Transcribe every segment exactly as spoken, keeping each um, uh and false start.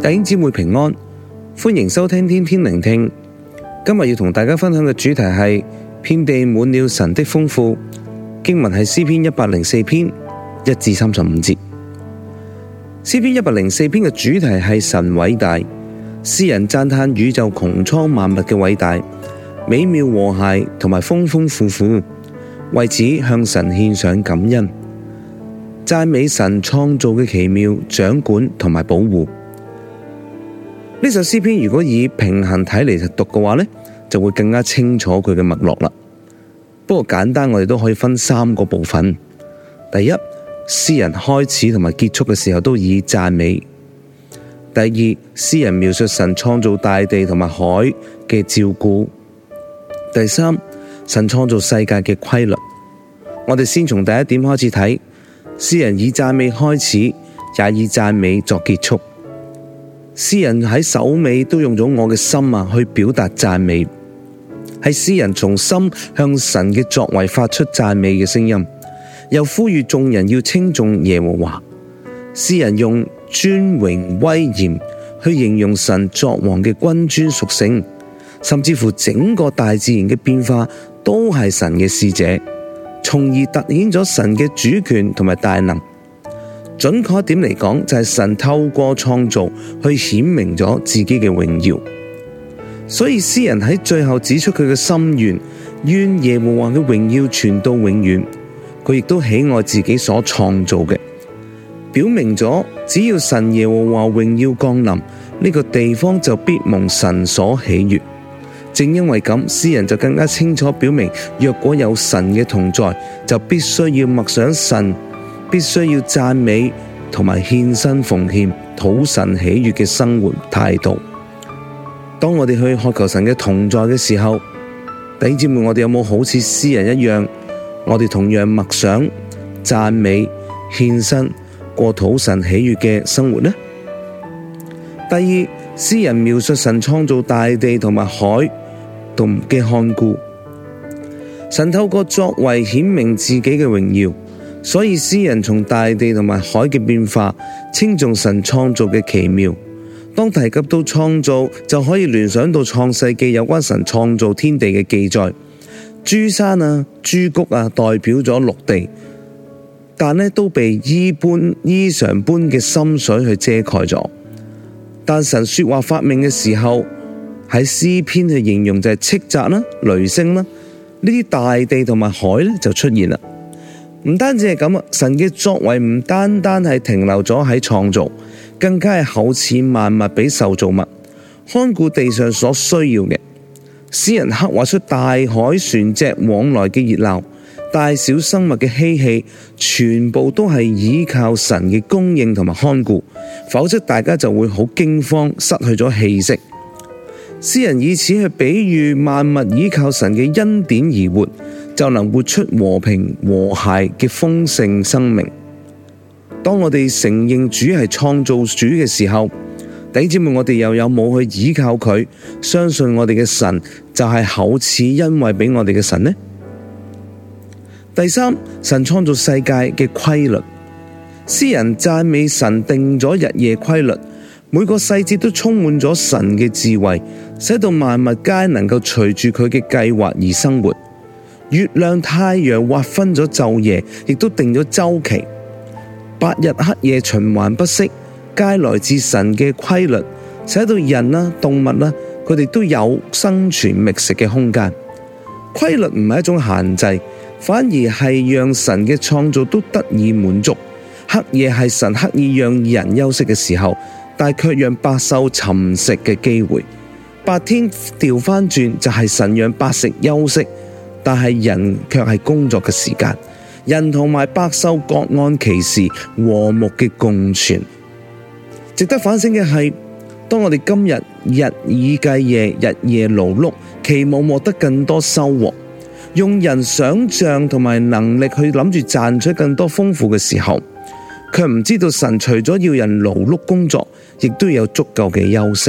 弟兄姊妹平安，歡迎收聽天天聆聽。今日要同大家分享嘅主題係遍地滿了神的豐富。經文係詩篇一百零四篇一至三十五節。詩篇一百零四篇嘅主題係神偉大，詩人讚嘆宇宙穹蒼萬物嘅偉大、美妙和諧同埋豐豐富富，為此向神獻上感恩，讚美神創造嘅奇妙、掌管同埋保護。呢首詩篇如果以平衡睇嚟讀嘅話呢，就會更加清楚佢嘅脈絡啦。不過簡單，我哋都可以分三個部分。第一，詩人開始同埋結束嘅時候都以讚美。第二，詩人描述神創造大地同埋海嘅照顧。第三，神創造世界嘅規律。我哋先從第一點開始睇，詩人以讚美開始，也以讚美作結束。詩人喺首尾都用咗我嘅心啊去表達讚美，係詩人從心向神嘅作為發出讚美嘅聲音，又呼籲眾人要稱頌耶和華。詩人用尊榮威嚴去形容神作王嘅君尊屬性，甚至乎整個大自然嘅變化都係神嘅使者，從而凸顯咗神嘅主權同埋大能。準確一點嚟講，就係神透過創造去顯明咗自己嘅榮耀。所以詩人喺最後指出佢嘅心願，願耶和華嘅榮耀傳到永遠。佢亦都喜愛自己所創造嘅，表明咗只要神耶和華榮耀降臨，呢個地方就必蒙神所喜悅。正因為咁，詩人就更加清楚表明，若果有神嘅同在，就必須要默想神，必須要讚美同埋獻身奉獻，討神喜悅嘅生活態度。當我哋去渴求神嘅同在嘅時候，弟兄姊妹，我哋有冇好似詩人一樣，我哋同樣默想、讚美、獻身，過討神喜悅嘅生活呢？第二，詩人描述神創造大地同埋海同嘅看顧，神透過作為顯明自己嘅榮耀。所以詩人從大地同埋海嘅變化，稱頌神創造嘅奇妙。當提及到創造，就可以聯想到創世記有關神創造天地嘅記載。諸山啊、諸谷啊，代表咗陸地，但呢都被衣般衣裳般嘅深水去遮蓋咗。但神說話發命嘅時候，喺詩篇去形容就係斥責啦、雷聲啦，呢啲大地同埋海呢就出現啦。唔單止係咁啊，神嘅作為唔單單係停留咗喺創造，更加係厚賜萬物俾受造物，看顧地上所需要嘅。詩人刻畫出大海船隻往來嘅熱鬧，大小生物嘅嬉戲，全部都係依靠神嘅供應同埋看顧，否則大家就會好驚慌，失去咗氣息。詩人以此去比喻萬物依靠神嘅恩典而活，就能活出和平和諧嘅豐盛生命。當我哋承認主係創造主嘅時候，弟兄姊妹，我哋又有冇去依靠佢，相信我哋嘅神就係厚賜恩惠俾我哋嘅神呢？第三，神創造世界嘅規律，詩人讚美神定咗日夜規律，每個細節都充滿咗神嘅智慧，使到萬物皆能夠隨住佢嘅計劃而生活。月亮、太陽劃分咗晝夜，亦都定咗周期，白日黑夜循環不息，皆來自神嘅規律，使到人啦、動物啦，佢哋都有生存覓食嘅空間。規律唔係一種限制，反而係讓神嘅創造都得以滿足。黑夜係神刻意讓人休息嘅時候，但卻讓百獸尋食嘅機會。白天調翻轉就係神讓百食休息，但係人卻係工作嘅時間。人同埋百獸各按其時，和睦嘅共存。值得反省嘅係，當我哋今日日以繼夜，日夜勞碌，期望獲得更多收穫，用人想象同埋能力去諗住賺取更多豐富嘅時候，卻唔知道神除咗要人勞碌工作，亦都有足夠嘅休息。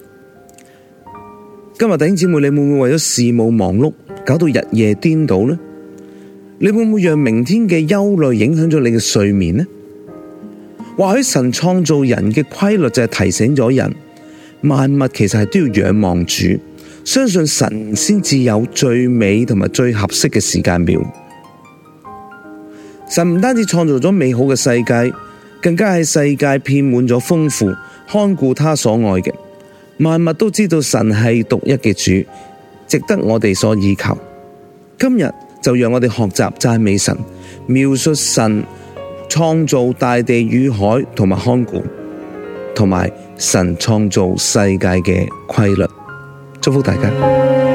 今日弟兄姊妹，你會唔會為咗事務忙碌，搞到日夜顛倒呢？你會唔會讓明天嘅憂慮影響咗你嘅睡眠呢？ 或許神創造人嘅規律就係提醒咗人，萬物其實係都要仰望主，相信神先至有最美同埋最合適嘅時間表。神唔單止創造咗美好嘅世界，更加喺世界遍滿咗豐富，看顧他所愛嘅萬物，都知道神係獨一嘅主，值得我哋所依靠。今日就讓我哋學習讚美神，描述神創造大地與海同埋看顧，同埋神創造世界嘅規律。祝福大家。